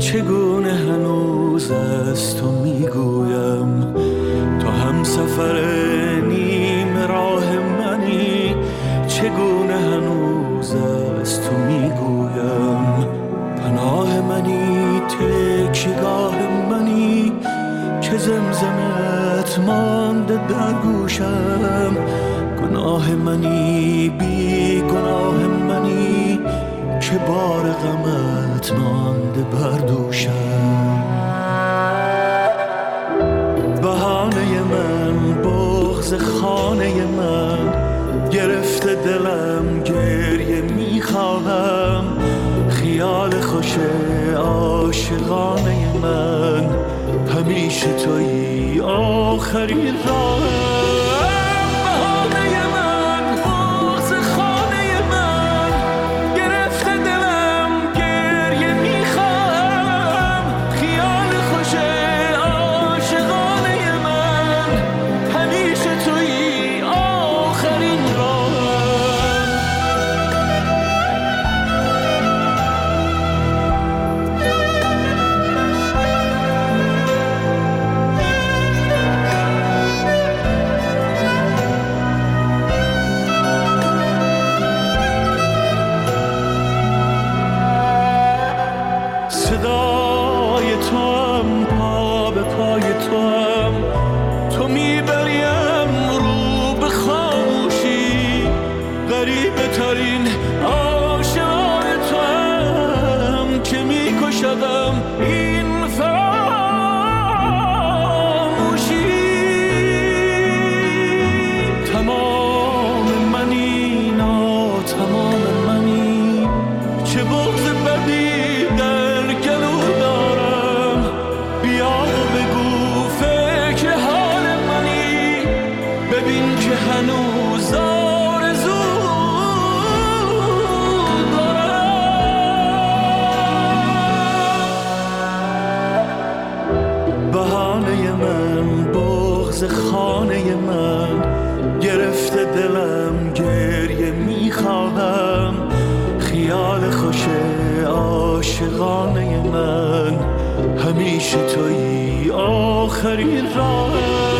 چگونه هنوز از تو میگویم، تو هم سفر نیم راه منی، چگونه هنوز از تو میگویم. پناه منی، تکیگاه منی، که زمزمت مانده در گوشم. گناه منی، بی گناه منی، که بار غمت مانده بر دوشم. بهانه من، بغض خانه من، گرفته دلم گریه میخواهم. خیال خوش عاشقانه من، همیشه تویی آخرین راهم. خانه من، گرفته دلم گریه میخواهم. خیال خوش عاشقانه من، همیشه تویی آخرین راهم.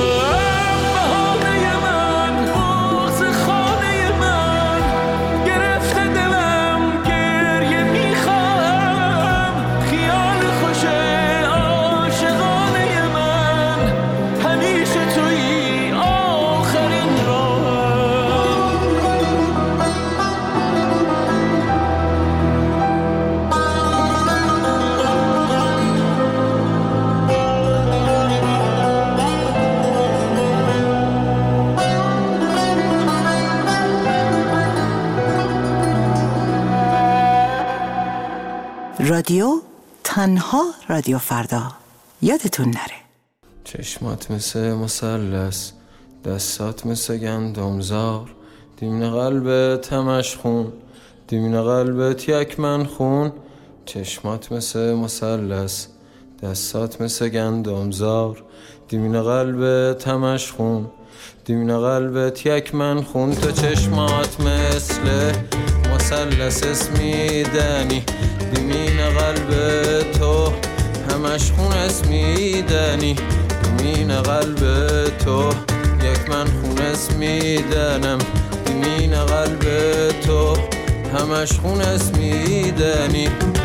رادیو تنها رادیو فردا، یادتون نره. چشمات مثل مثلث، دستات مثل گندمزار، دیمن قلبت همش خون، دیمن قلبت یک من خون. چشمات مثل مثلث، دستات مثل گندمزار، دیمن قلبت همش خون، دیمن قلبت یک من خون. تو چشمات مثل مثلث اسمیدنی، دیمین قلب تو همش خون اسمیدنی، دیمین قلب تو یک من خون اسمیدنم، دیمین قلب تو همش خون اسمیدنی.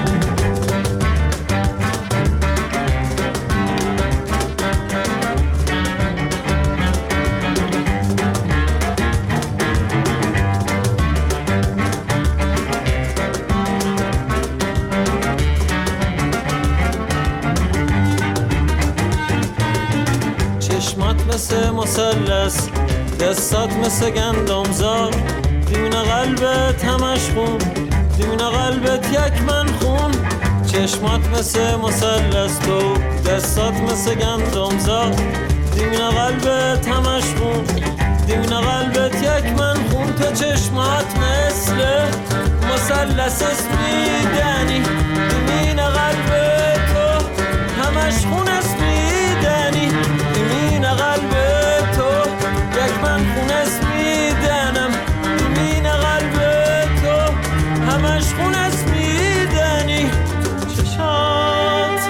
مثل مثلث، دستات مثل گندمزار، دیمین قلبت همش خون، دیمین قلبت یک من خون. چشمات مثل مثلث، تو دستات مثل گندمزار، دیمین قلبت همش خون، دیمین قلبت یک من خون. تو چشمات مثل مثلث اسمیدنی، دیمین قلبت تو همش خون اسمیدنی، دیمین قلب تو یک من خون اسمیدنم، دیمین قلب تو همش خون اسمیدنی. چشات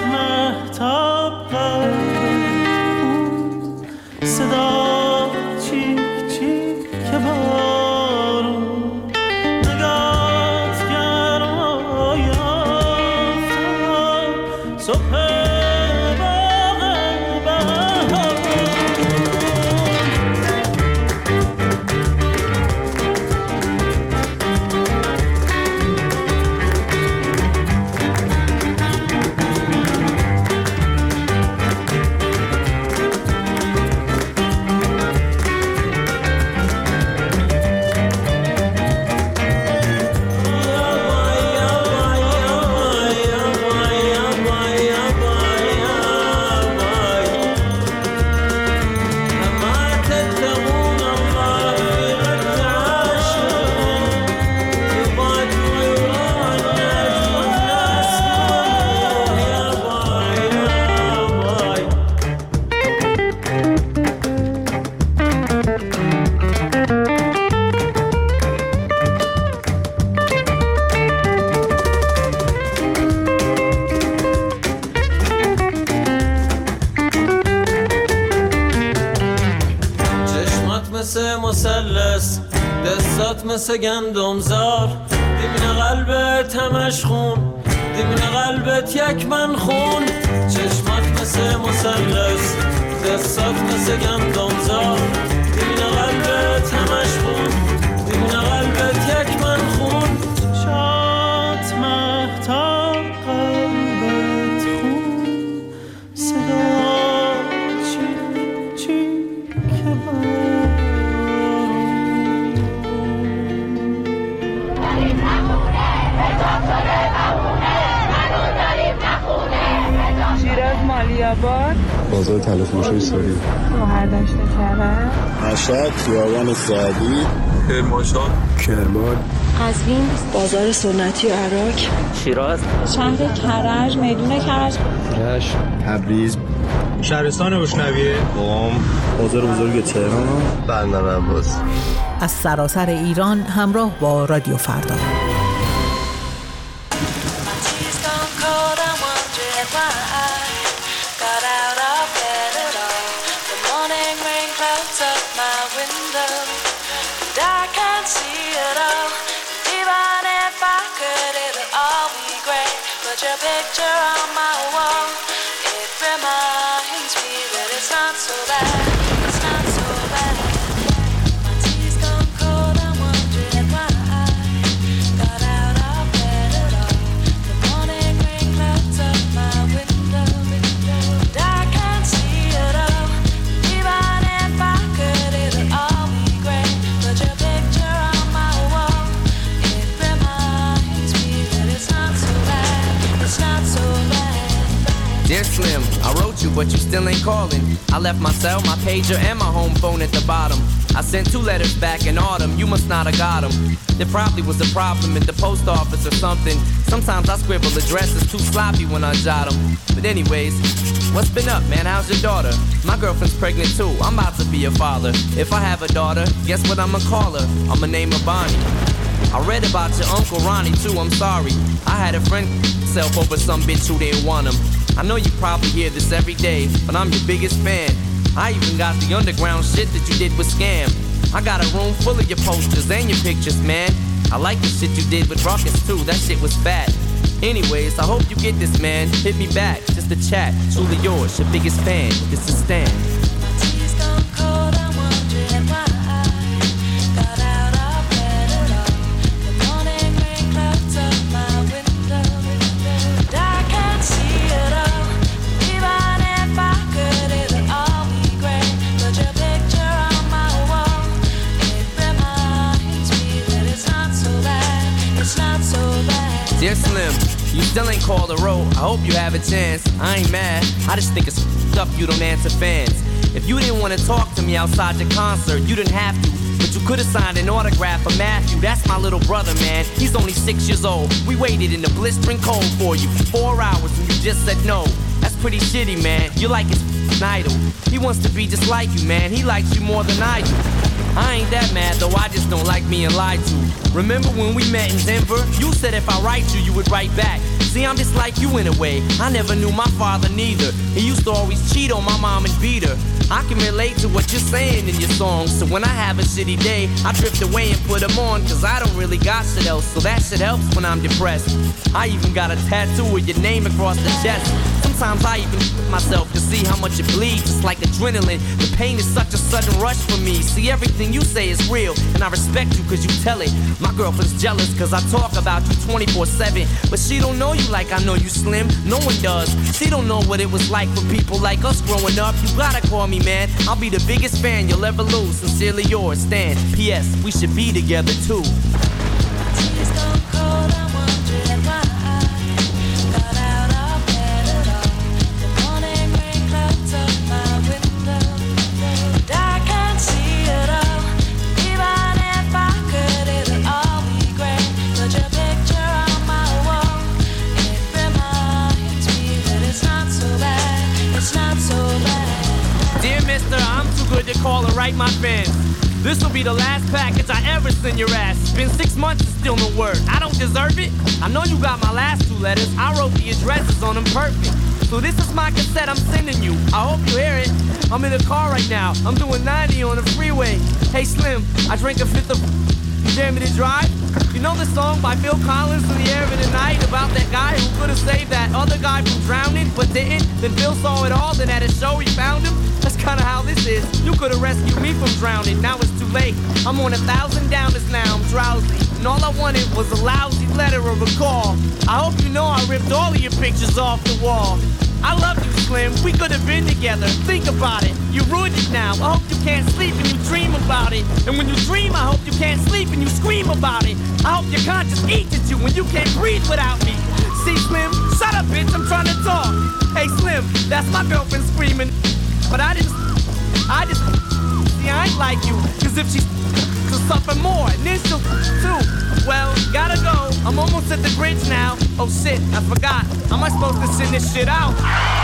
مثل مثلث دستات مثل گندمزار دیمین قلبت همش خون دیمین قلبت یک من خون چشمات مثل مثلث دستات مثل گندمزار دیمین قلبت همش خون دیمین قلبت یک من خون چشات مهتاب قلبت خون صدا چی که شیراز مالیاباد بازار تلفروشی ساری گوهردشت کرد مشهد خیابان سعدی کرمانشاه کرمان قزوین بازار سنتی عراق شیراز شهر کرج میدون کرج رشت تبریز شهرستان گشنویه قم بازار بزرگ تهران بندر عباس از سراسر ایران همراه با رادیو فردا. Your picture on my wall, it reminds me that it's not so bad, it's not so bad. My tea's gone cold, I'm wondering why I got out of bed at all. The morning rain clouds up my window, and I can't see it all. Even if I could, it'll all be great. But your picture on my wall, it reminds me that it's not so bad. It's not so bad. Dear Slim, I wrote you, but you still ain't calling. I left my cell, my pager, and my home phone at the bottom. I sent 2 letters back in autumn, you must not have got them. There probably was a problem at the post office or something. Sometimes I scribble addresses too sloppy when I jot them. But anyways, what's been up, man? How's your daughter? My girlfriend's pregnant too, I'm about to be a father. If I have a daughter, guess what I'ma call her? I'ma name her Bonnie. I read about your Uncle Ronnie too, I'm sorry. I had a friend self over some bitch who didn't want him. I know you probably hear this every day, but I'm your biggest fan. I even got the underground shit that you did with Scam. I got a room full of your posters and your pictures, man. I like the shit you did with Ruckus too, that shit was fat. Anyways, I hope you get this, man. Hit me back, just a chat. Truly yours, your biggest fan. This is Stan. My tea's gone cold, I'm wondering why I got out of bed at all. The morning rain clouds up my window, and I can't see it all. Even if I could, it'll all be great. But your picture on my wall, it reminds me that it's not so bad. It's not so bad. Dear Slim, you still ain't called a road. I hope you have a chance. I ain't mad. I just think it's up you don't answer fans. If you didn't want to talk to me outside your concert, you didn't have to. But you could have signed an autograph for Matthew. That's my little brother, man. He's only 6 years old. We waited in the blistering cold for you for 4 hours and you just said no. That's pretty shitty, man. You're like his idol. He wants to be just like you, man. He likes you more than I do. I ain't that mad, though I just don't like being lied to. Remember when we met in Denver? You said if I write you, you would write back. See, I'm just like you in a way. I never knew my father neither. He used to always cheat on my mom and beat her. I can relate to what you're saying in your songs. So when I have a shitty day, I drift away and put them on. Cause I don't really got shit else. So that shit helps when I'm depressed. I even got a tattoo with your name across the chest. Sometimes I even myself to see how much it bleeds. It's like adrenaline. The pain is such a sudden rush for me. See, everything you say is real, and I respect you cause you tell it. My girlfriend's jealous cause I talk about you 24/7. But she don't know you like I know you, Slim. No one does. She don't know what it was like for people like us growing up. You gotta call me, man. I'll be the biggest fan you'll ever lose. Sincerely yours, Stan. P.S. We should be together too. Tears gone cold, I'm wondering why I got out of bed at all. The morning rain clouds up my window, and I can't see it all. Even if I could, it'll all be great. But your picture on my wall, it reminds me that it's not so bad. It's not so bad. Dear mister, I'm too good to call and write my fans. This will be the last package I ever send your ass. It's been 6 months and still no word. I don't deserve it. I know you got my last 2 letters. I wrote the addresses on them perfect. So this is my cassette I'm sending you. I hope you hear it. I'm in the car right now. I'm doing 90 on the freeway. Hey Slim, I drank a fifth of Jamming to Drive. You know the song by Phil Collins, In the Air of the Night, about that guy who could have saved that other guy from drowning but didn't? Then Phil saw it all, then at a show he found him. That's kinda how this is. You could have rescued me from drowning, now it's too late. I'm on 1,000 downers now, I'm drowsy. And all I wanted was a lousy letter or a call. I hope you know I ripped all of your pictures off the wall. I love you, Slim, we could have been together. Think about it, you ruined it now. I hope you can't sleep and you dream about it. And when you dream, I hope you can't sleep and you scream about it. I hope your conscience eats at you when you can't breathe without me. See, Slim, shut up, bitch, I'm trying to talk. Hey, Slim, that's my girlfriend screaming. But I just, see, I ain't like you. Cause if she's to suffer more, and then she'll too. Well, gotta go, I'm almost at the bridge now. Oh shit, I forgot, how am I supposed to send this shit out?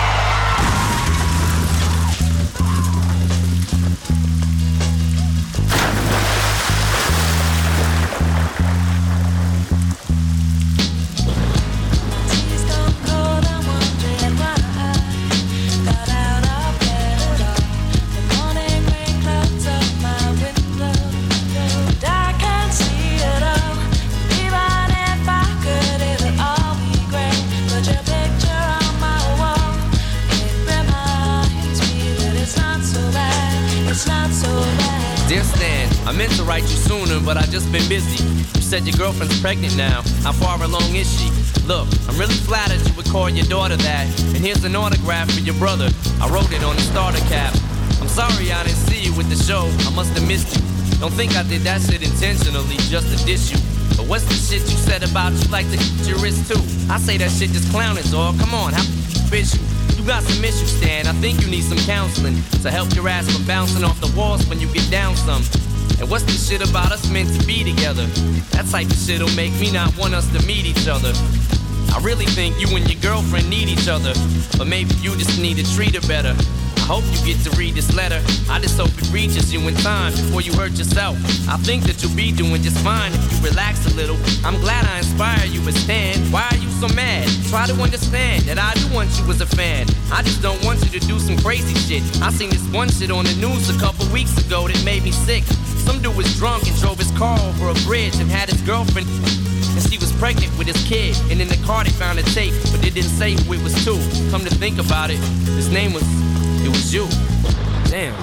Dear Stan, I meant to write you sooner, but I've just been busy. You said your girlfriend's pregnant now. How far along is she? Look, I'm really flattered you would call your daughter that. And here's an autograph for your brother. I wrote it on the starter cap. I'm sorry I didn't see you with the show. I must have missed you. Don't think I did that shit intentionally just to diss you. But what's the shit you said about you like to your wrist too? I say that shit just clowning, dog. Come on, how bitch you? You got some issues, Stan. I think you need some counseling to help your ass from bouncing off the walls when you get down some. And what's the shit about us meant to be together? That type of shit'll make me not want us to meet each other. I really think you and your girlfriend need each other, but maybe you just need to treat her better. I hope you get to read this letter. I just hope it reaches you in time before you hurt yourself. I think that you'll be doing just fine if you relax a little. I'm glad I inspire you, but Stan, why are you so mad? Try to understand that I do want you as a fan. I just don't want you to do some crazy shit. I seen this one shit on the news a couple weeks ago that made me sick. Some dude was drunk and drove his car over a bridge and had his girlfriend, and she was pregnant with his kid. And in the car they found a tape, but it didn't say who it was to. Come to think about it, his name was, it was you. Damn.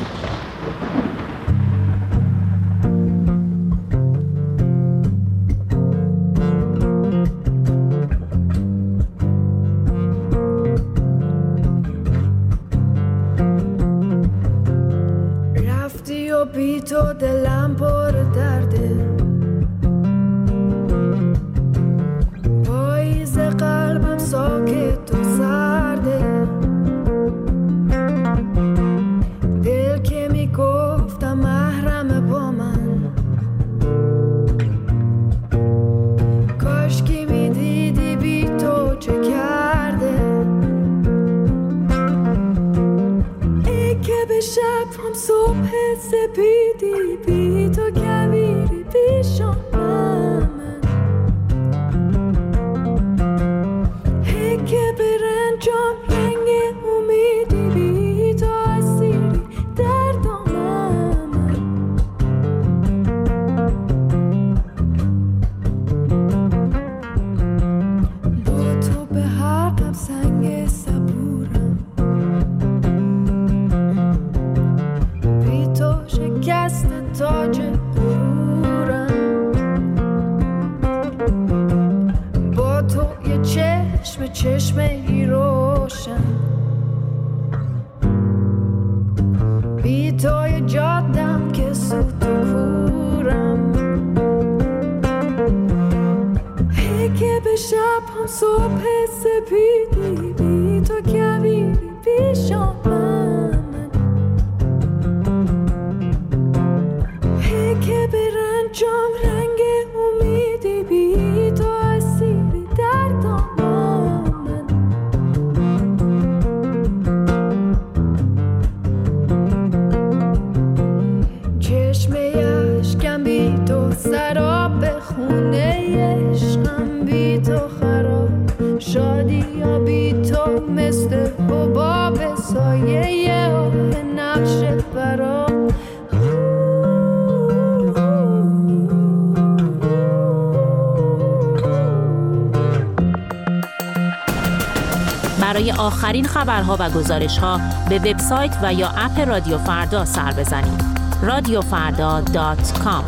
رفتی و بی تو دلم پر درده پاییز قلبم ساکت و سرده دل که میگفتم محرم با من کاش که میدیدی بی تو چه کرده ای که به شب هم صبح سپیدی بی تو کبیری پیشم من ای که به رنجام رنگ امیدی بی تو اسیری در دامم با تو به حرفم سنگ صبورم بی تو شکست تاج غرورم با تو یه چشم ای روشن بی تو یه جادم که سوت و کورم ای که به شب هم صبح سپیدی بی تو کبیری پیشم من ای که به رنجام رنگ امیدی بی تو اسیری در دامم چشمه اشکم بی تو سراب خونه عشقم بی تو خراب شادی یا بی تو مثل سایه نقش برام. برای آخرین خبرها و گزارش‌ها به وبسایت و یا اپ رادیو فردا سر بزنید. radiofarda.com.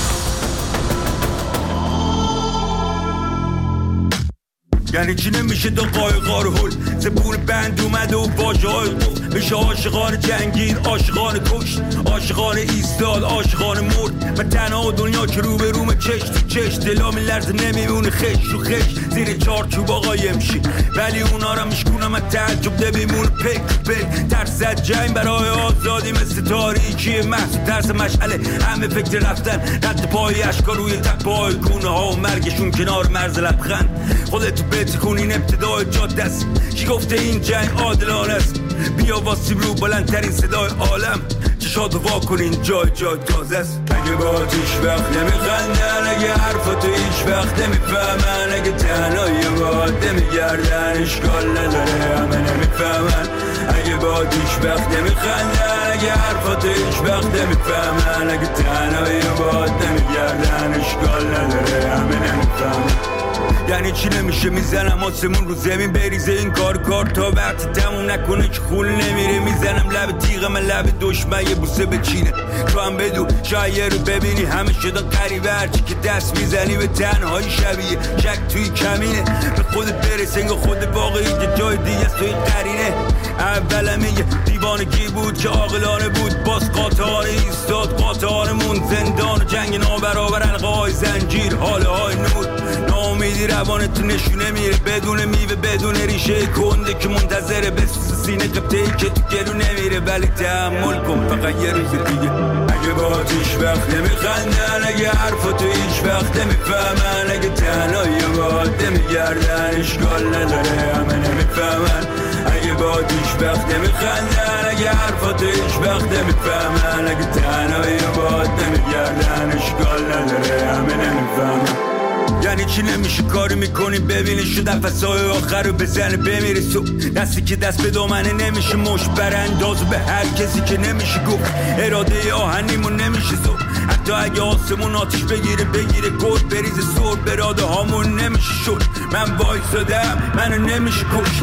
یعنی چی نمیشه دو قایقار هل زبون بند اومده و باجه های قفل میشه عاشقان جنگین عاشقان کشت عاشقان ایستاد عاشقان مرد من تنها دنیا که رو به روم چش تو چش دلا میلرزه نمیمونه خش رو خش زیر چارچوب آقا یمشی ولی اونا را میشکونم از تعجب نمیمونه پک پک ترس جنگ برای آزادی مثل تاریکی محصول ترس مشعله همه فکر رفتن رد پای اشکا روی تپای گونه ها و مرگشون کنار مرز لبخند خودتو بتکن این ابتدای جاده است کی گفته این جنگ عادلانه است بیا واسیم رو بلندترین صدای عالم چشاتو وا کنین جای تازه است اگه با هیچ وقت نمیخندن اگه حرفاتو هیچ وقت نمیفهمن اگه تنهایی باد نمیگردن اشکال نداره همه نمیفهمن اگه با هیچ وقت نمیخندن اگه حرفاتو هیچ وقت نمیفهمن اگه تنهایی باد نمیگردن اشکال نداره همه نمیفهمن یعنی چی نمیشه میزنم آسمون رو زمین بریزه این کار تا وقتی تموم نکنه که خون نمیره میزنم لب تیغ من لب دشمن یه بوسه بچینه تو هم بدو شاید رو ببینی همه شدن قریبه هرچی که دست میزنی به تنهایی شبیه شک توی کمینه به خودت برس انگاه خود باقی که جای دیگه است توی قرینه اولم یه دیوانگی بود که عاقلانه بود باز قاطعانه ایستاد قاطعانمون زندان و جنگ نابرابر حلقه‌های زنجیر حاله های نور ناامیدی روانتو نشونه میره بدون میوه بدون ریشه کنده که منتظره بسوز سینه قبطه‌ای که تو گلو نمیره ولی تحمل کن فقط یه روز دیگه اگه با هیچ وقت نمیخندن اگه حرفاتو هیچ وقت نمیفهمن اگه تنهایی باد نمیگردن اشکال نداره همه نمیفهمن اگه با هیچ وقت نمیخندن اگه حرفاتو هیچ وقت نمیفهمن اگه تنهایی باد نمیگردن اشکال نداره همه نمیفهمن یعنی چی نمیشه کاری میکنی ببینی شو نفسای آخر رو بزنه بمیره سو دستی که دست به دامنه نمیشه مش برانداز به هر کسی که نمیشه گفت اراده آهنیمون نمیشه زو حتی اگه آسمون آتیش بگیره گل بریزه سور براده هامون نمیشه شد من وایسادم منو نمیشه کش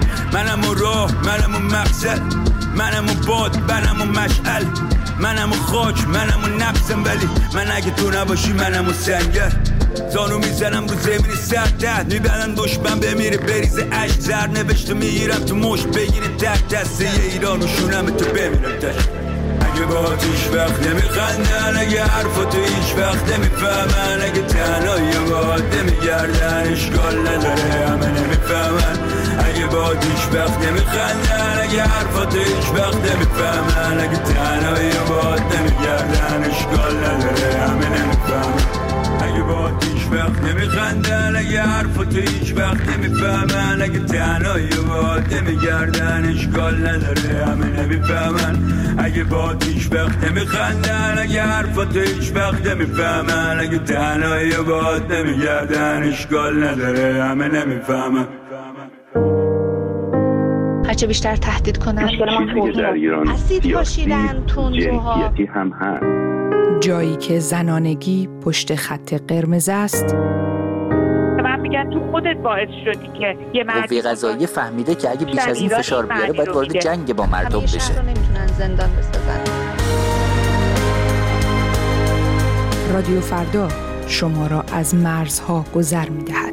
منم و راه منم و مقصد منم و باد منم و مشعل منم و خاک منم و نفسم ولی من اگه تو نباشی منم و سنگر زانو میزنم رو زمین سرده میبرن دشمن بمیره بریزه عشق زر نوشته میگیرم تو مش بگیره تک دسته یه ایران و شونم تو بمیرم تش اگه با هیچ وقت نمیخندن اگه حرفاتو هیچ وقت نمیفهمن اگه تنهایی باد نمیگردن اشکال نداره همه نمیفهمن اگه با هیچ وقت نمیخندن اگه حرفاتو هیچ وقت نمیفهمن اگه تنهایی باد نمیگردن اشکال نداره همه نمیفهمن اگه با هیچ وقت نمیخندن اگه حرفاتو هیچ وقت نمیفهمن اگه تنهایی باد نمیگردن اشکال نداره همه نمیفهمن اگه با هیچ وقت نمیخندن اگه حرفاتو هیچ وقت نمیفهمن اگه تنهایی باد نمیگردن اشکال نداره همه نمیفهمن هرچه بیشتر تهدید کنن اسید پاشیدن تندروها هم هست جایی که زنانگی پشت خط قرمز است. من میگن تو خودت باعث شدی که یه قوه قضاییه فهمیده که اگه بیش از این فشار بیاره باید وارد جنگ با مردم بشه. نمیتونن زندان بسازن. رادیو فردا شما را از مرزها گذر می‌دهد.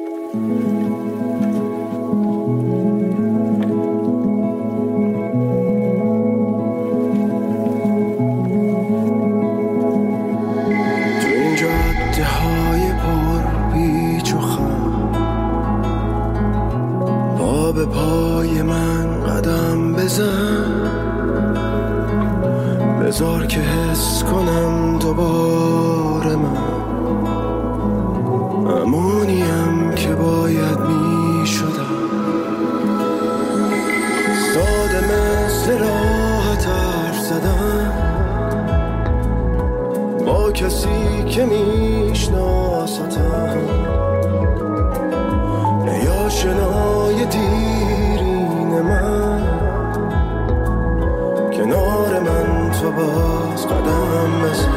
به پای من قدم بزن بذار که حس کنم دوباره من همونیم که باید می شدم ساده مثل راحت حرف زدن با کسی که میشناستم یا شنای دیرین من تو باز قدم بزن.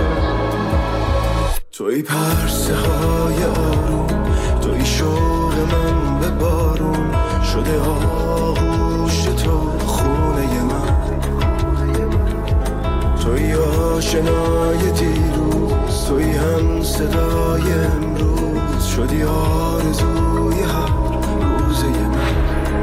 توی پرسه های آروم، توی شوق من به بارون شده آغوش تو خونه من. توی آشنای دیروز، توی هم صدای امروز شدی آرزوی هر روزه من.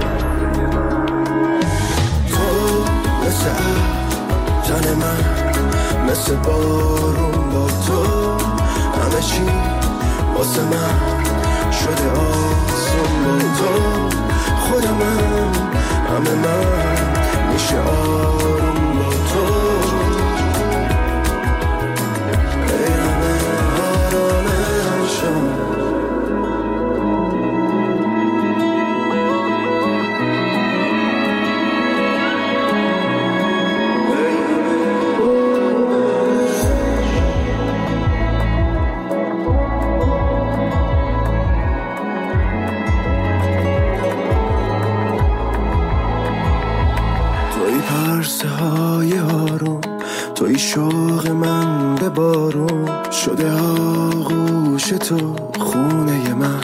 تو مثل تن من، مثل بارون با تو همه چی واسه من شده آسون. با تو خود من همه من میشه آروم. با تو ای همه آرامشم. توی شوق من به بارون شده آغوش تو خونه من.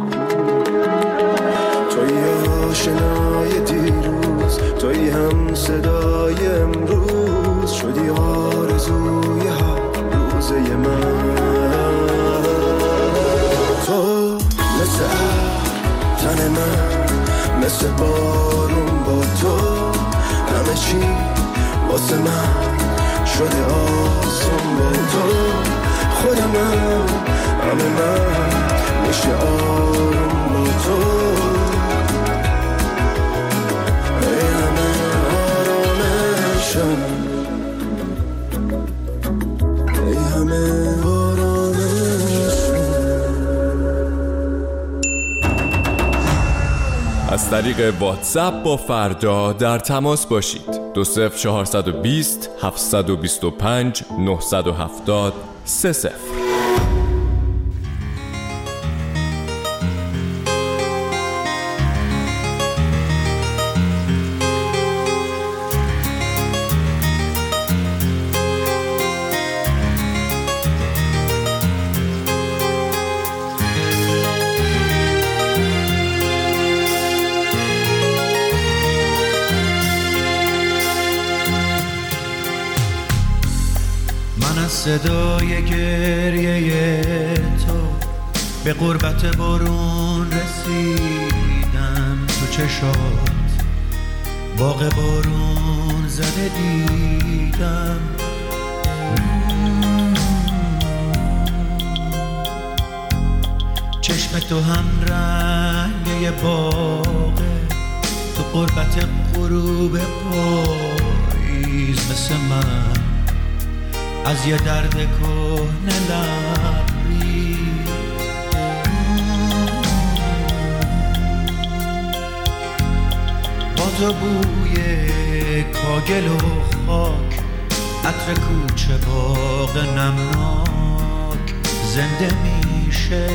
توی آشنای دیروز، توی هم صدای امروز شدی آرزوی هر روزه من. تو مثل تن من، مثل بارون با تو همه چی واسه من شده آسون. با تو خود من همه من میشه آروم. با تو ای همه آرامشم، ای همه آرامشم. از طریق واتساپ با فردا در تماس باشید. 20420 725 970 30. صدای گریه تو به غربت بارون رسیدم. تو چشات باغ بارون زده دیدم. چشم تو هم رنگ باغه، تو غربت غروب پاییز مثل من از یه درد کهنه لبری. با تو بوی کاگل و خاک، عطر کوچه باغ نمناک زنده میشه.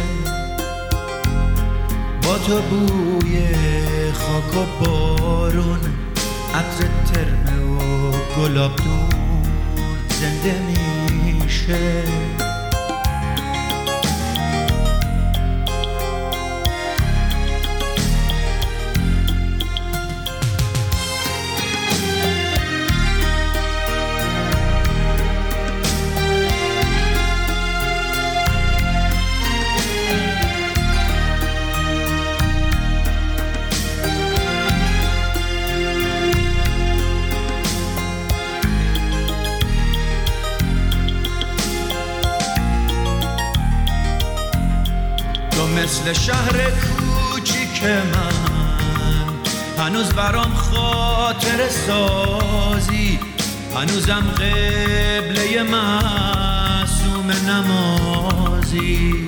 با تو بوی خاک و بارون، عطر ترمه و گلابدون زنده میشه. مثل شهر کوچیک من هنوز برام خاطر سازی، هنوزم قبله معصوم نمازی.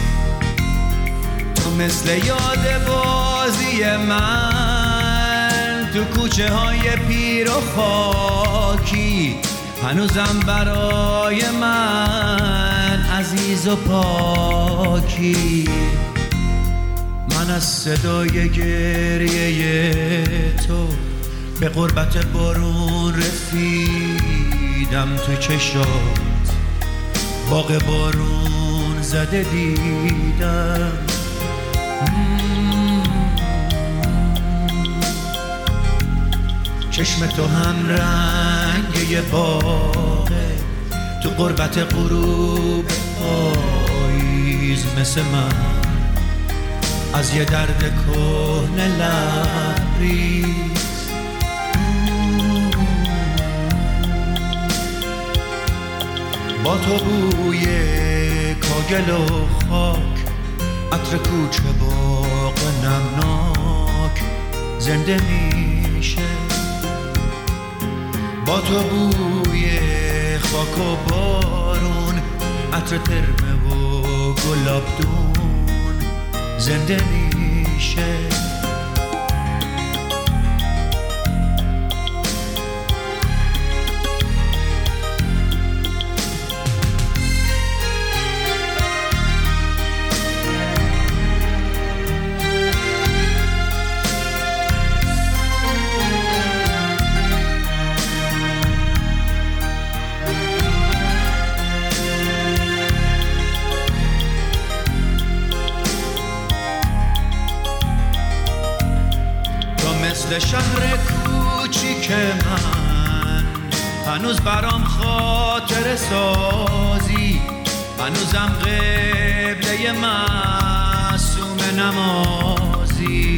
تو مثل یاد بازی من تو کوچه های پیر و خاکی، هنوزم برای من عزیز و پاکی. من از صدای گریه تو به غربت بارون رسیدم تو چشات، باغ بارون زده دیدم. چشم تو هم رنگ یه باغه، تو غربت غروب پاییز مثل من از یه درد کهنه لبریز. با تو بوی کاگل و خاک، عطر کوچه باغ نمناک زنده میشه. با تو بوی خاک و بارون، عطر ترمه و گلابدون زنده میشه. شهر کوچیک من هنوز برام خاطر سازی، هنوزم قبله معصوم نمازی.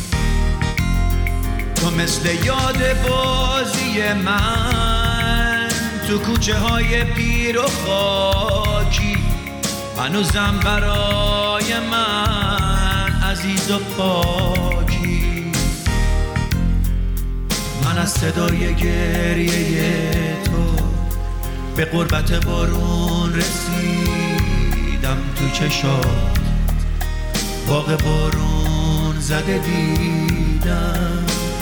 تو مثل یاد بازی من تو کوچه های پیر و خاکی، هنوزم برای من عزیز و پاکی. من از صدای گریه تو به غربت بارون رسیدم تو چشات، باغ بارون زده دیدم.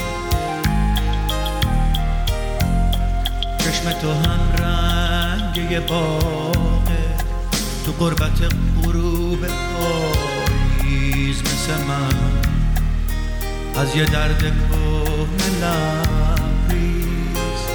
چشم تو هم رنگ یه باغه، تو غربت غروب پاییز مثل من از یه درد کهنه لبریز.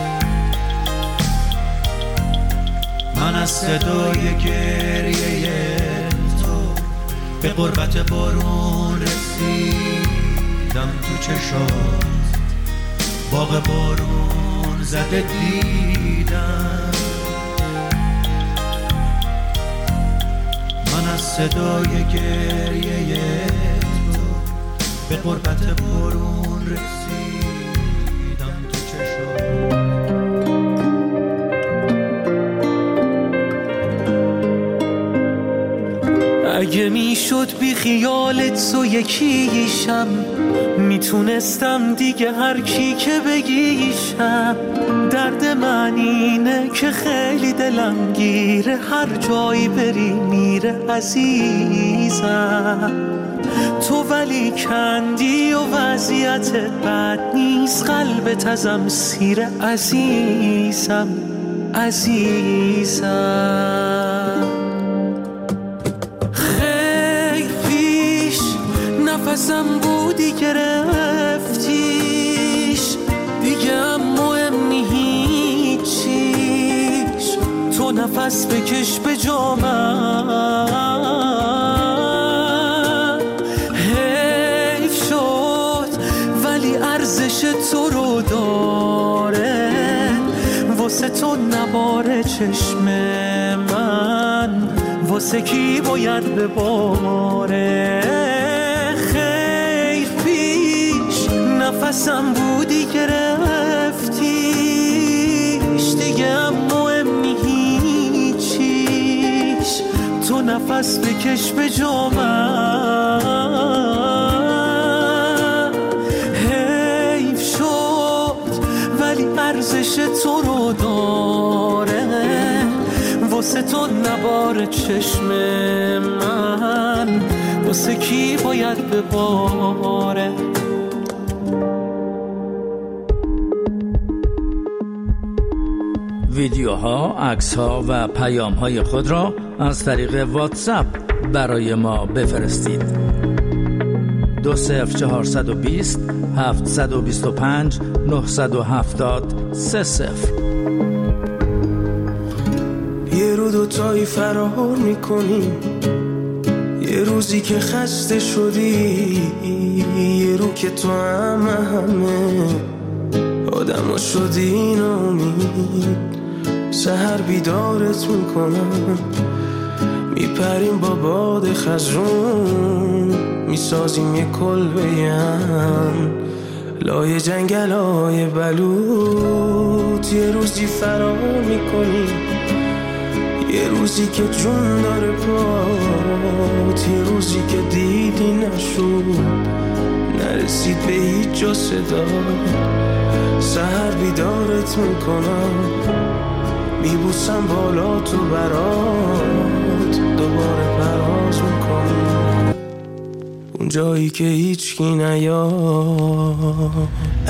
من از صدای گریه تو به غربت بارون رسیدم تو چشات، باغ بارون زده دیدم. من از صدای گریه به غربت بارون رسیدم تو چشات. اگه میشد بی خیالت تو یکیشم، میتونستم دیگه هر کی که بگیشم. درد من اینه که خیلی دلم گیره، هر جایی بری میره عزیزم. تو ولی کندی و وضعیت بد نیست، قلبت ازم سیر عزیزم عزیزم. خیلی پیش نفسم بودی گرفتیش، دیگه هم مهم نی هیچیش. تو نفس بکش به جامم، ارزش تو رو داره، واسه تو نباره چشم من، واسه کی باید بباره. خیر پیش نفسم بودی گرفتیش، دیگه هم مهم نی هیچیش. تو نفس بکش به جامم، ارزش تو رو داره، واسه تو نباره چشم من، واسه کی باید بباره. ویدیوها، عکس‌ها و پیام‌های خود را از طریق واتساپ برای ما بفرستید. 20420 725 970 30. یه رو دوتایی فرار میکنیم، یه روزی که خسته شدی، یه رو که تو همه آدم شدی نامید. سحر بیدارت میکنم، میپریم با باد خزرون، میسازیم یه کلبه‌ام لای جنگل های بلوط. یه روزی فرار میکنیم، یه روزی که جون داره پات، یه روزی که دیدی نشد، نرسید به هیچ جا صدا. سحر بیدارت میکنم، میبوسم بالا تو برات، دوباره پرواز میکنم اون جایی که هیچکی نیاد.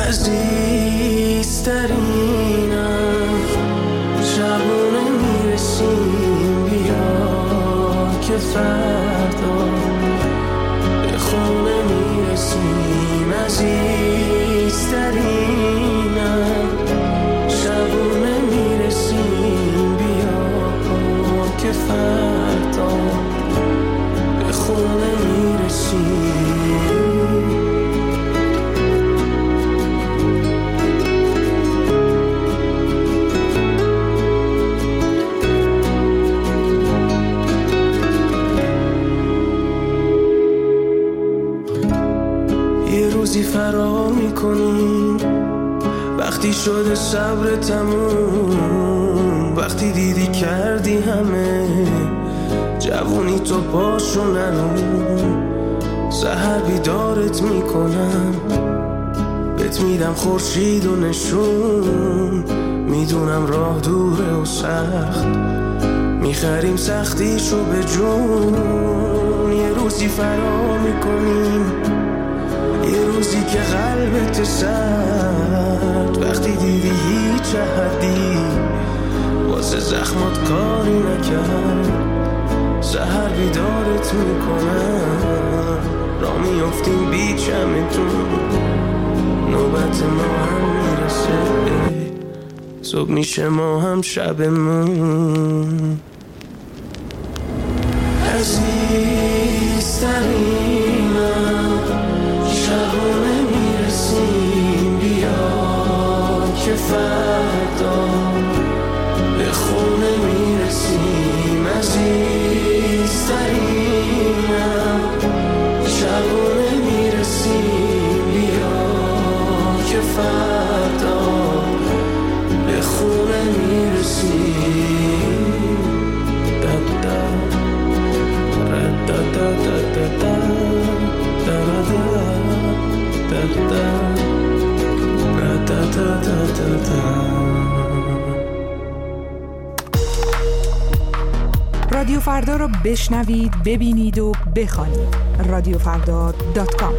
عزیزترینم شبونه میرسیم، بیا که فردا به خونه میرسیم. عزیزترینم شبونه میرسیم، بیا که فردا به خونه میرسیم. روزی فرار میکنیم، وقتی شده صبر تموم، وقتی دیدی کردی همه جوونی تو پاشو نرون. سحر بیدارت میکنم، بهت میدم خورشید و نشون، میدونم راه دوره و سخت، میخریم سختیشو به جون. یه روزی فرار میکنیم، یه روزی که قلبت سرد، وقتی دیدی هیچ احدی واسه زخمات کاری نکرد. سحر بیدارت میکنم، را میافتیم بی چمتون، نوبت ما هم میرسه، صبح میشه ما هم شبمون. عزیزترینم شبونه میرسیم، بیا که فردا به خونه میرسیم. عزیزترینم شبونه میرسیم، بیا که فردا به خونه میرسیم. رادیو فردا رو بشنوید، ببینید و بخوانید. radiofrda.com.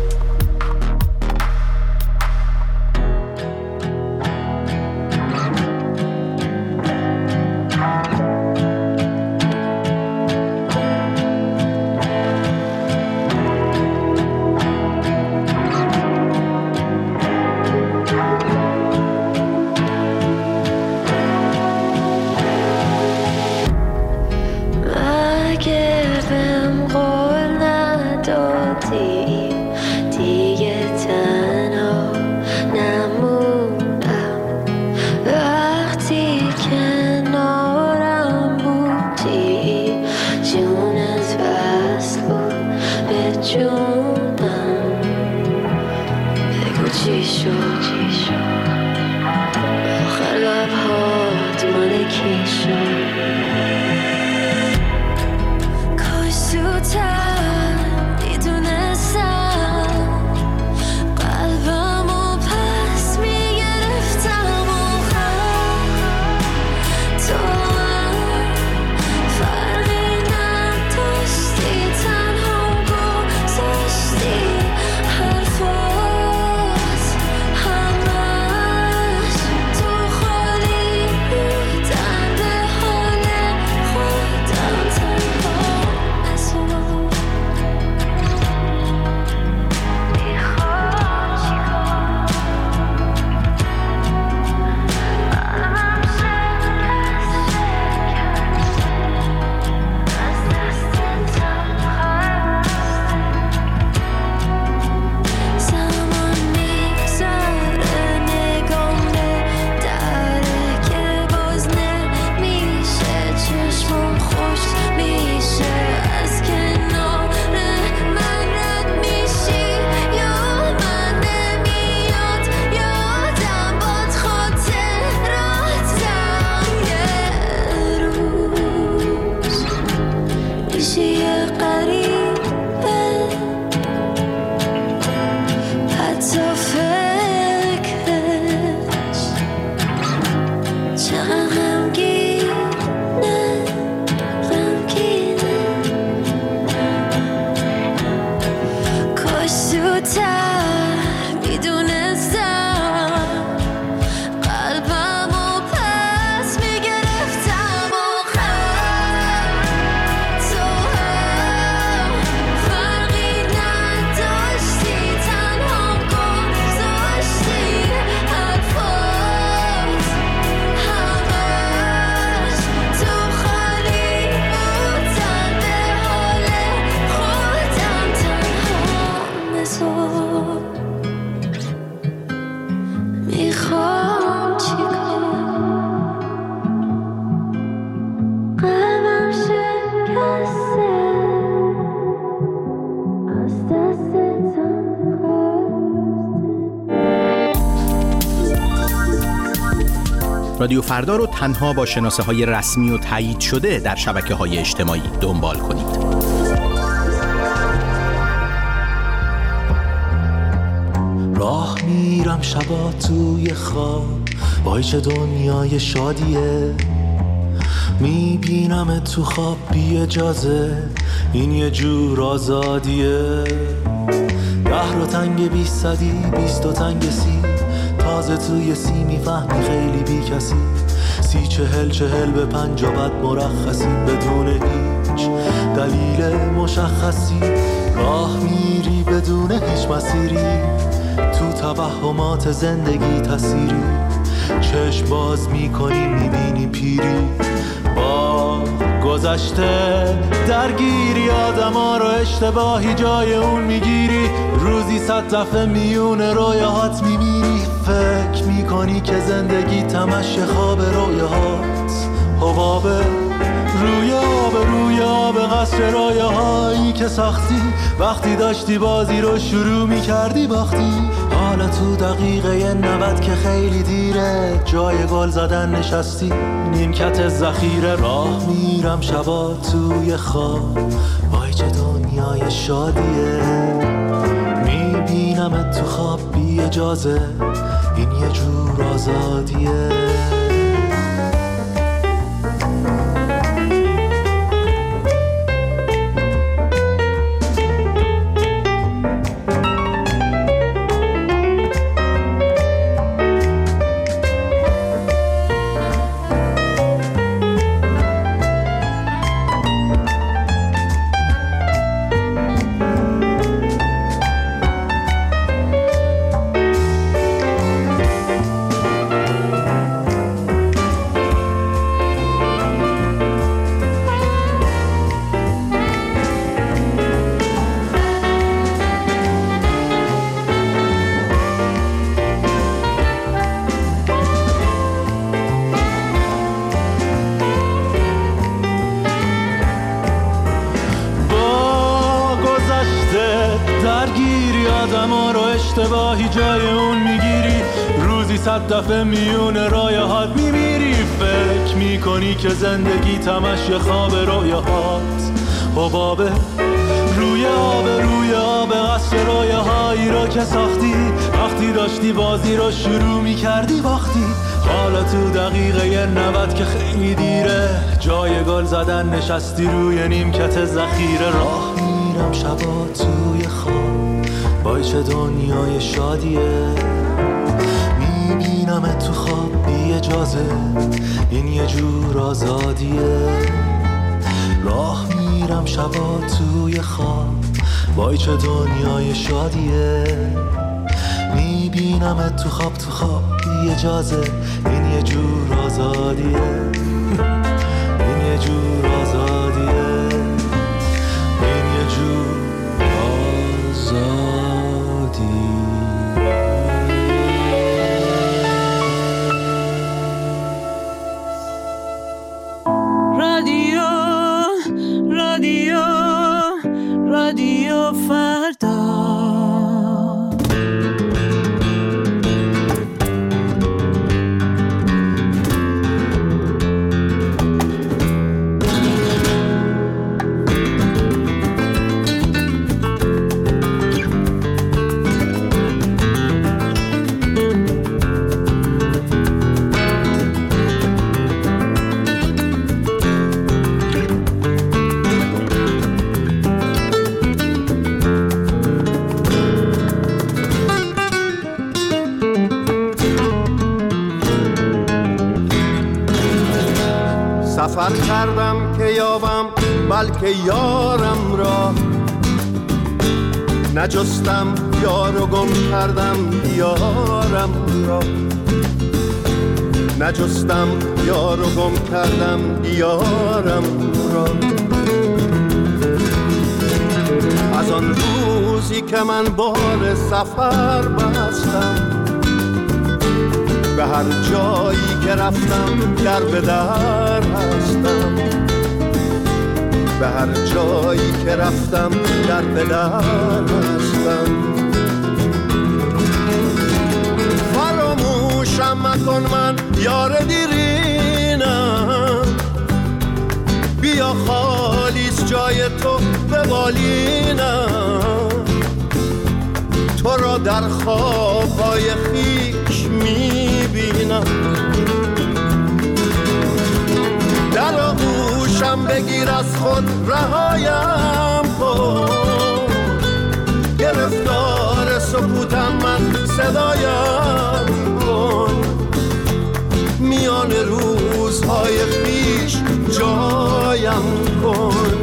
تو خالی بودن به رادیو فردا رو تنها با شناسه‌های رسمی و تایید شده در شبکه‌های اجتماعی دنبال کنید. راه میرم شبا توی خواب، وای چه دنیای شادیه. میبینم تو خواب بی اجازه، این یه جور آزادیه. 10 رو تنگ 20 صدی 20 و تنگ 30، تازه توی 30 میفهمی خیلی بی کسی. 30 40 40 به 50 بعد مرخصی، بدون هیچ دلیل مشخصی. راه میری بدون هیچ مسیری، تو توهمات زندگی تسیری. چشم باز میکنی میبینی پیری، با گذشته درگیری. آدما رو اشتباهی جای اون میگیری، روزی 100 دفعه میون رویاهات میمیری. فکر میکنی که زندگی تمشه خواب رویاهات، حبابه روی آب قصر رویاهایی که ساختی. وقتی داشتی بازی رو شروع میکردی باختی. حالا تو دقیقه 90 که خیلی دیره، جای گل زدن نشستی نیمکت ذخیره. راه میرم شبا توی خواب، وای چه دنیای شادیه. میبینمت تو خواب بی اجازه، این یه جور آزادیه. اشتباهی جای اون میگیری، روزی 100 دفعه میون رایهات میمیری. فکر میکنی که زندگی تمشه خواب رویاهات، حبابه روی آب قصر رویاهایی رو که ساختی. وقتی داشتی بازی رو شروع میکردی باختی. حالا تو دقیقه 90 که خیلی دیره، جای گل زدن نشستی روی نیمکت ذخیره. راه میرم شبا توی خواب، وای چه دنیای شادیه. میبینم تو خواب بی اجازه، این یه جور آزادیه. راه میرم شبا توی خواب، وای چه دنیای شادیه. میبینم تو خواب بی اجازه، این یه جور آزادیه. این یه جور آزادیه، این یه جور آزادیه. رادیو فردا. سفر کردم که یابم بلکه یارم را، نجستم یار و گم کردم یارم را. نجستم یار و گم کردم یارم را. از آن روزی که من بار سفر بستم، به هر جایی که رفتم در به در هستم. به هر جایی که رفتم در به در هستم. فراموش فراموشم مکن من یار دیرینم، بیا خالیست جای تو به بالینم، تو را در خوابهای خیش میبینم، در آغوشم بگیر از خود رهایم کن، گرفتار سکوتم من صدایم کن، میان روزهای خیش جایم کن.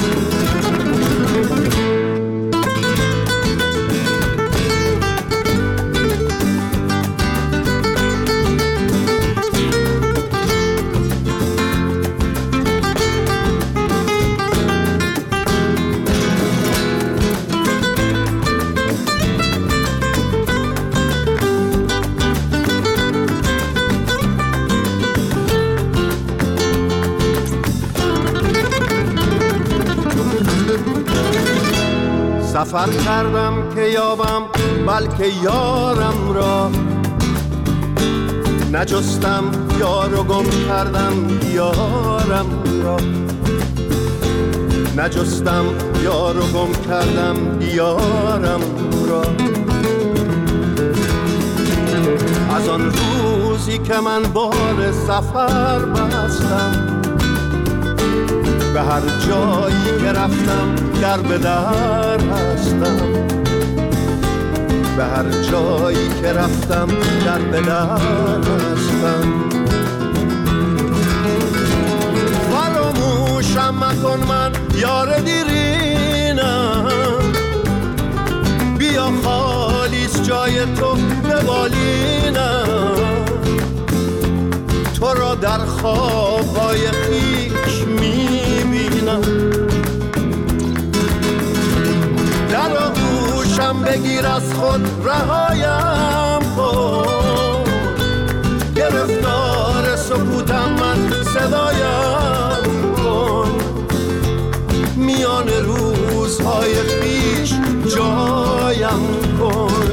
سفر کردم که یابم بلکه یارم را، نجستم یار و گم کردم یارم را، نجستم یار و گم کردم یارم را. از آن روزی که من بار سفر بستم، به هر جایی که رفتم در به در هستم، به هر جایی که رفتم در به در هستم. فراموشم مکن من یار دیرینم، بیا خالیست جای تو به بالینم، تو را در خوابهای خیش میبینم، در آغوشم بگیر از خود رهایم کن، گرفتار سکوتم من صدایم کن، میان روزهای خیش جایم کن.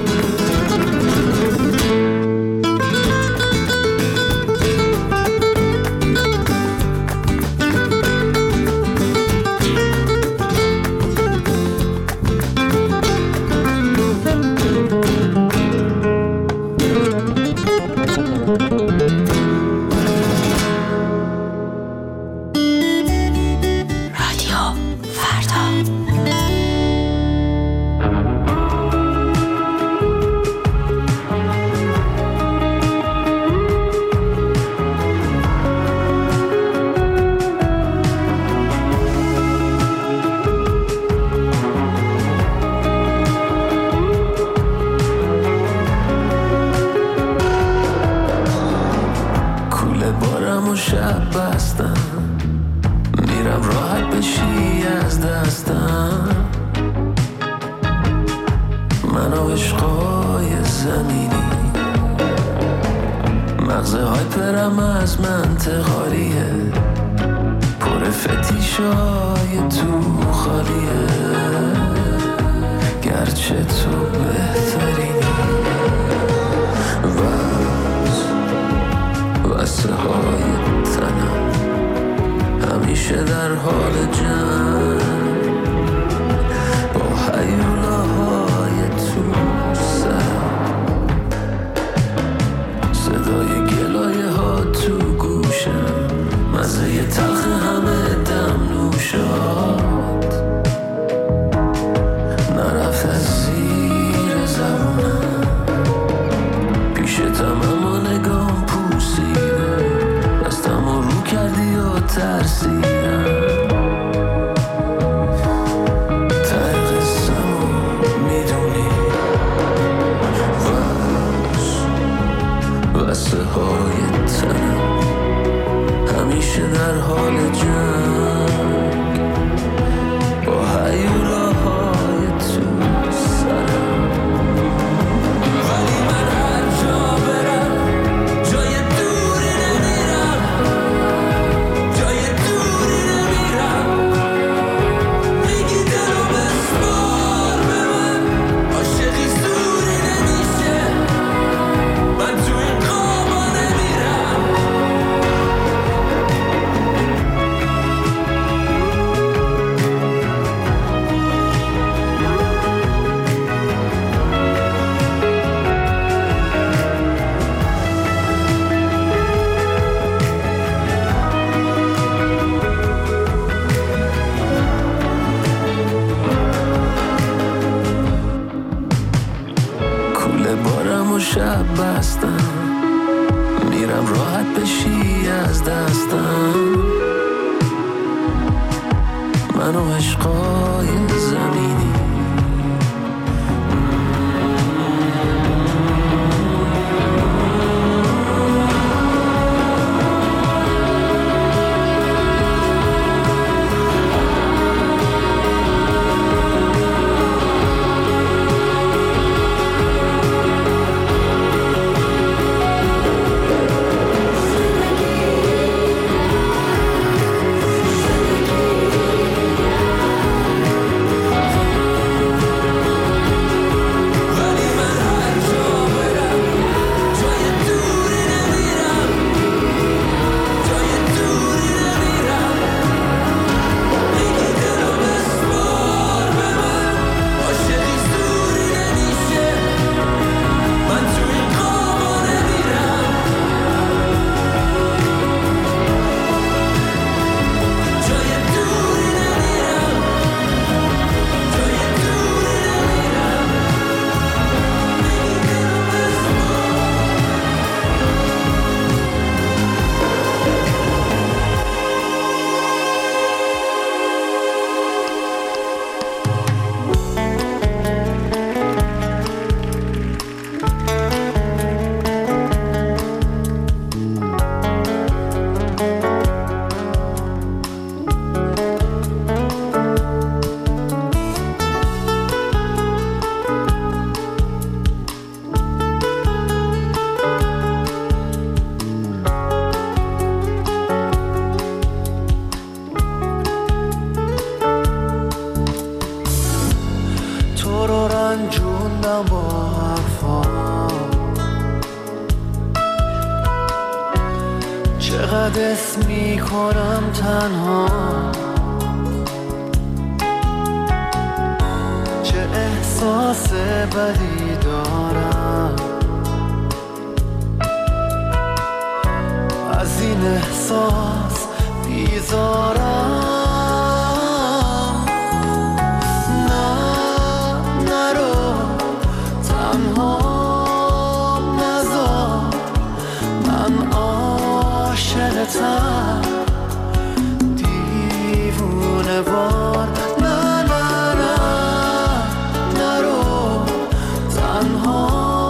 من تو این قابانه بشی از دستم، من و عشقای زمینی. چقدر اسم میکنم تنها، چه احساس بدی دارم، از این احساس بیزارم. نرو تنها نذار، من عاشقتم دیوونه وار. نرو تنها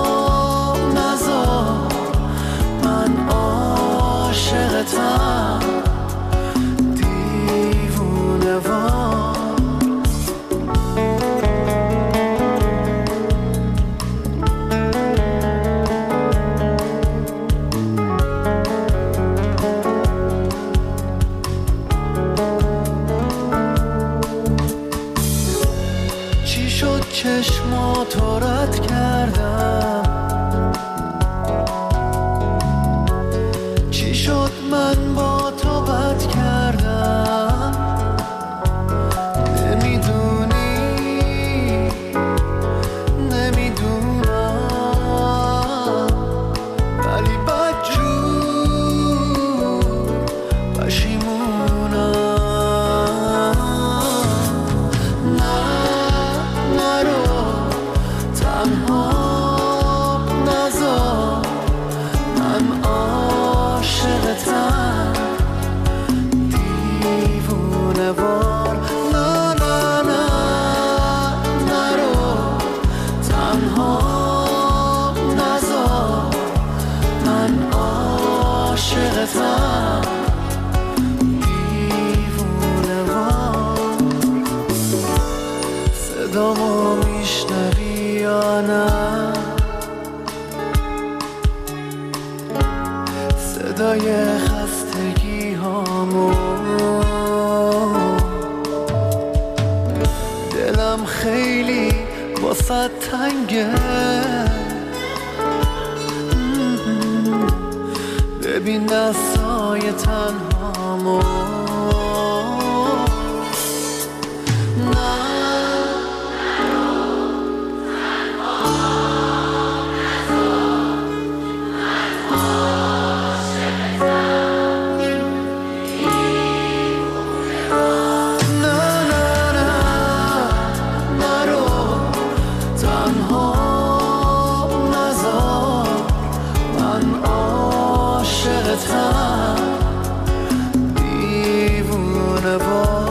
نذار، من عاشقتم دیوونه وار. چشماتو رد کردم، چی شد من با تو بد کردم، نمیدونم ولی بدجور پشیمونم. دیوونه وار. نرو تنها نذار، من عاشقتم دیوونه وار. صدامو میشنوی یا نه؟ صدای خستگی هامو، دلم خیلی واسه تنگه، ببین دستای تنهامو. هم دیوونه با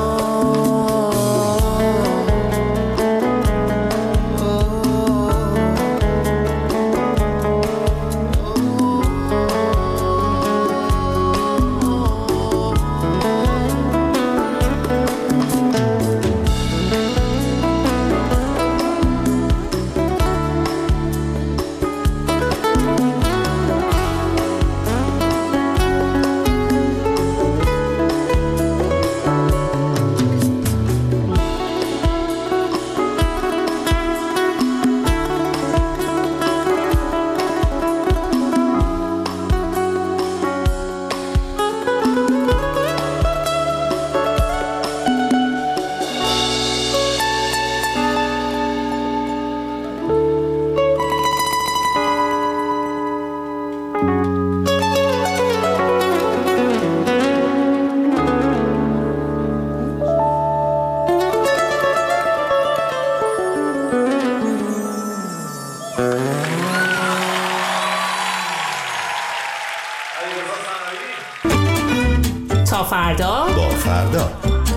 تا فردا با فردا.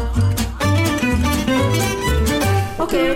اوکی.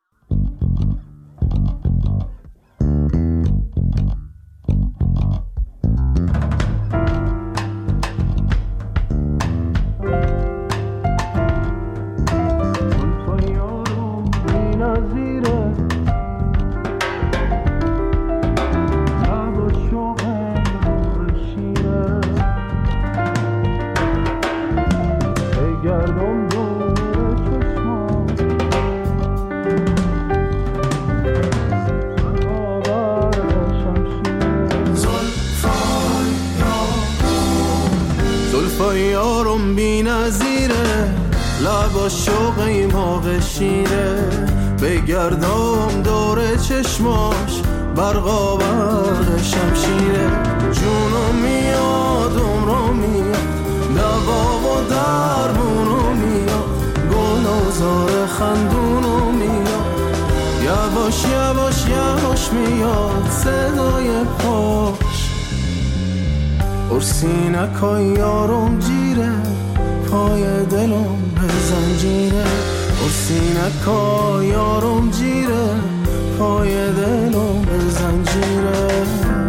یارم بی نظیره لبا شوقی موقع شیره بگردم دور چشماش برقا برق شمشیره جونم میاد عمرم میاد دوا و درمونو میاد گل و زار خندونو میاد یواش یواش یواش میاد صدای پاش ارسینکای یارم جیره پای دلم به زنجیره ارسینکای یارم جیره پای دلم به زنجیره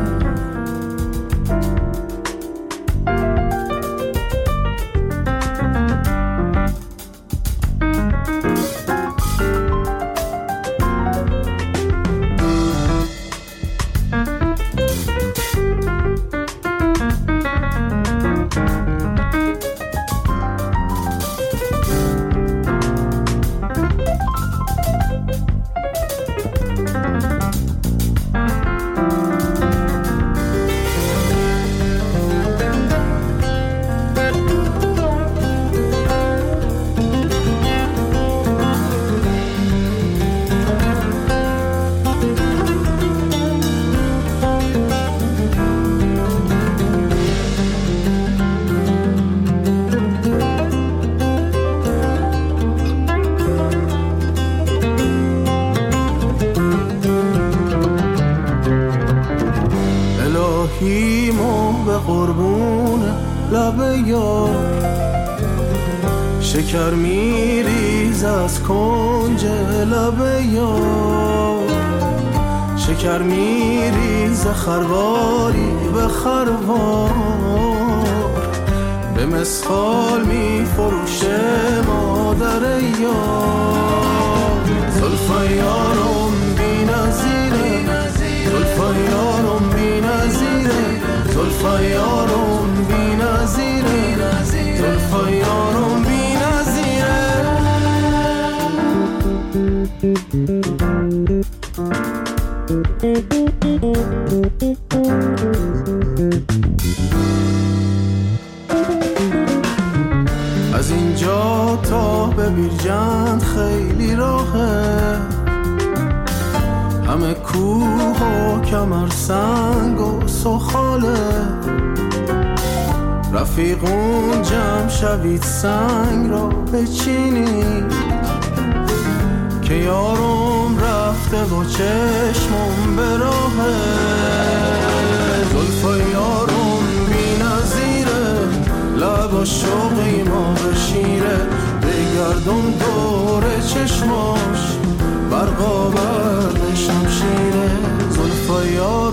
الهیمو به قربون لب یار شکر میریز از کنج لب یار شکر میریز خرواری به خروار به مسخال میفروشه مادر یار زلفای یارم بی نظیره زلفای یارم بی نظیره زلفای یارم بی نظیره زلفای یارم بی نظیره از اینجا تا به بیرجند خیلی راهه همه کوه و کمر سنگ و سخاله رفیقون جمع شوید سنگ را بچینید که یارم رفته و چشمم به راهه زلفای یارم بی نظیر لبا شوقی ما شیره بگردم دور چشماش برقا برد شمشیره زلفا یار